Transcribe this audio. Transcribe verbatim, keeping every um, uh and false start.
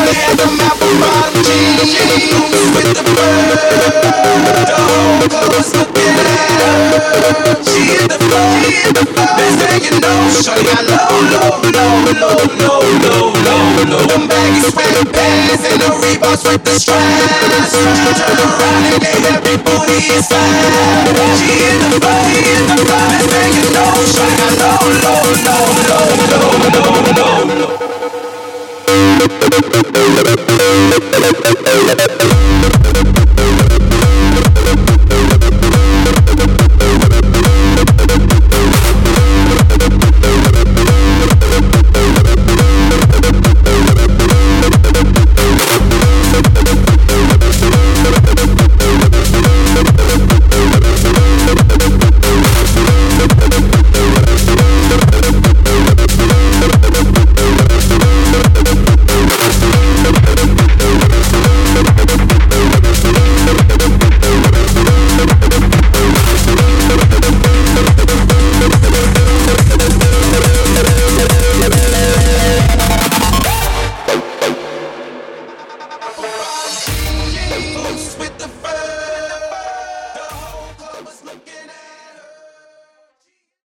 had them apple bottom jeans, loose with the bird. The whole club was looking at her. She hit the floor, she hit the floor. Next thing you know, shorty got low, low, low, low, low, low, low, low. Them baggy sweatpants and the Reeboks with the straps. Turn around and gave every booty a slap. She hit the floor, she hit the floor. Next thing you know, shorty got low, low, low, low, low, low, low, low. With